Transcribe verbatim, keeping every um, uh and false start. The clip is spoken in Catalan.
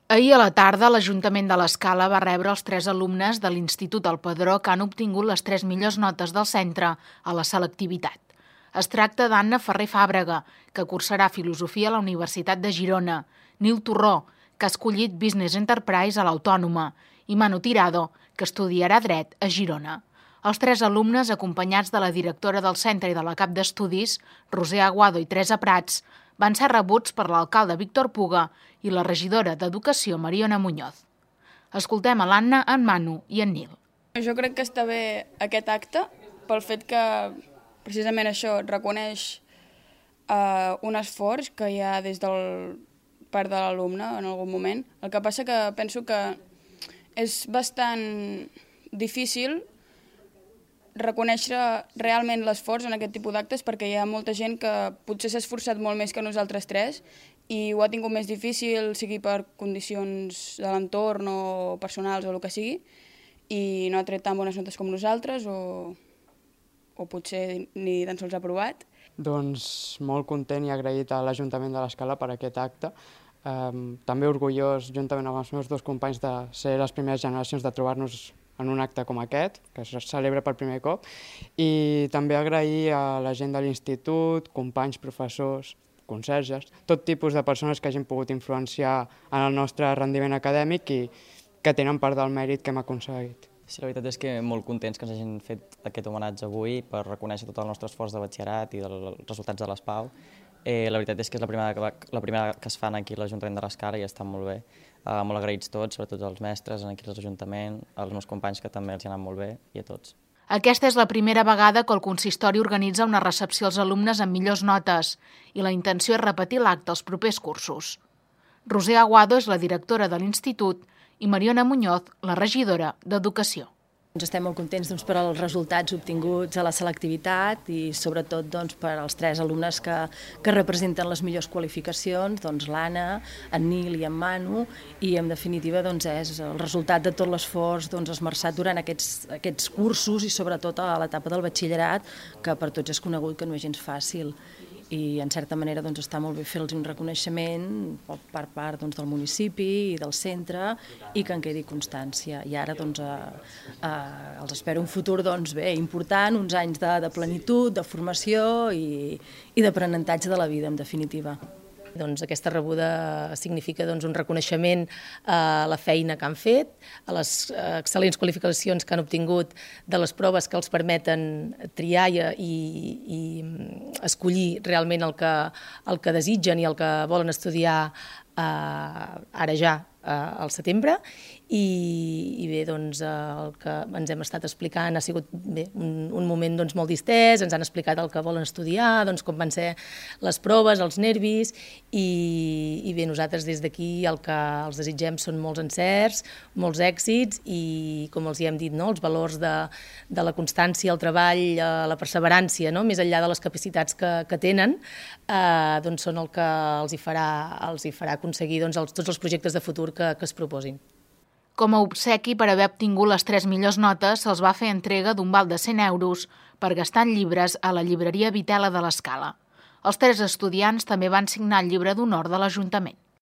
Ahir a la tarda, l'Ajuntament de l'Escala va rebre els tres alumnes de l'Institut El Pedró que han obtingut les tres millors notes del centre a la selectivitat. Es tracta d'Anna Ferrer Fàbrega, que cursarà Filosofia a la Universitat de Girona, Nil Torró, que ha escollit Business Enterprise a l'Autònoma, i Manu Tirado, que estudiarà Dret a Girona. Els tres alumnes, acompanyats de la directora del centre i de la cap d'estudis, Roser Aguado i Teresa Prats, van ser rebuts per l'alcalde Víctor Puga i la regidora d'Educació, Mariona Muñoz. Escoltem a l'Anna, en Manu i en Nil. Jo crec que està bé aquest acte pel fet que precisament això reconeix eh, un esforç que hi ha des del part de l'alumne en algun moment. El que passa que penso que és bastant difícil reconèixer realment l'esforç en aquest tipus d'actes perquè hi ha molta gent que potser s'ha esforçat molt més que nosaltres tres i ho ha tingut més difícil, sigui per condicions de l'entorn o personals o el que sigui, i no ha tret tan bones notes com nosaltres o, o potser ni tan sols ha aprovat. Doncs molt content i agraït a l'Ajuntament de l'Escala per aquest acte. Um, també orgullós, juntament amb els meus dos companys, de ser les primeres generacions de trobar-nos en un acte com aquest, que es celebra per primer cop, i també agrair a la gent de l'institut, companys, professors, conserges, tot tipus de persones que hagin pogut influenciar en el nostre rendiment acadèmic i que tenen part del mèrit que hem aconseguit. Sí, la veritat és que molt contents que ens hagin fet aquest homenatge avui per reconèixer tot el nostre esforç de batxillerat i dels resultats de l'E S P A U. Eh, la veritat és que és la primera que, va, la primera que es fan aquí a l'Ajuntament de l'Escala i està molt bé. Uh, molt agraïts tots, sobretot als mestres, aquí a l'Ajuntament, als meus companys que també els hi ha anat molt bé i a tots. Aquesta és la primera vegada que el consistori organitza una recepció als alumnes amb millors notes i la intenció és repetir l'acte als propers cursos. Roser Aguado és la directora de l'Institut i Mariona Muñoz, la regidora d'Educació. Estem molt contents doncs, per als resultats obtinguts a la selectivitat i sobretot doncs, per als tres alumnes que, que representen les millors qualificacions, doncs, l'Anna, en Nil i en Manu, i en definitiva doncs, és el resultat de tot l'esforç doncs, esmerçat durant aquests, aquests cursos i sobretot a l'etapa del batxillerat, que per tots és conegut que no és gens fàcil. I en certa manera doncs, està molt bé fer-los un reconeixement per part doncs, del municipi i del centre i que en quedi constància. I ara doncs, eh, eh, els espero un futur doncs, bé, important, uns anys de, de plenitud, de formació i, i d'aprenentatge de la vida, en definitiva. Doncs aquesta rebuda significa doncs, un reconeixement a la feina que han fet, a les excel·lents qualificacions que han obtingut de les proves que els permeten triar i, i escollir realment el que, el que desitgen i el que volen estudiar eh, ara ja eh, al setembre. I, i bé, doncs, el que ens hem estat explicant ha sigut bé, un, un moment doncs, molt distès, ens han explicat el que volen estudiar, doncs, com van ser les proves, els nervis, i, i bé, nosaltres des d'aquí el que els desitgem són molts encerts, molts èxits, i com els hi hem dit, no? Els valors de, de la constància, el treball, la perseverància, no? Més enllà de les capacitats que, que tenen, eh, doncs són el que els hi farà, els hi farà aconseguir doncs, els, tots els projectes de futur que, que es proposin. Com a obsequi per haver obtingut les tres millors notes, se'ls va fer entrega d'un val de cent euros per gastar en llibres a la llibreria Vitela de l'Escala. Els tres estudiants també van signar el llibre d'honor de l'Ajuntament.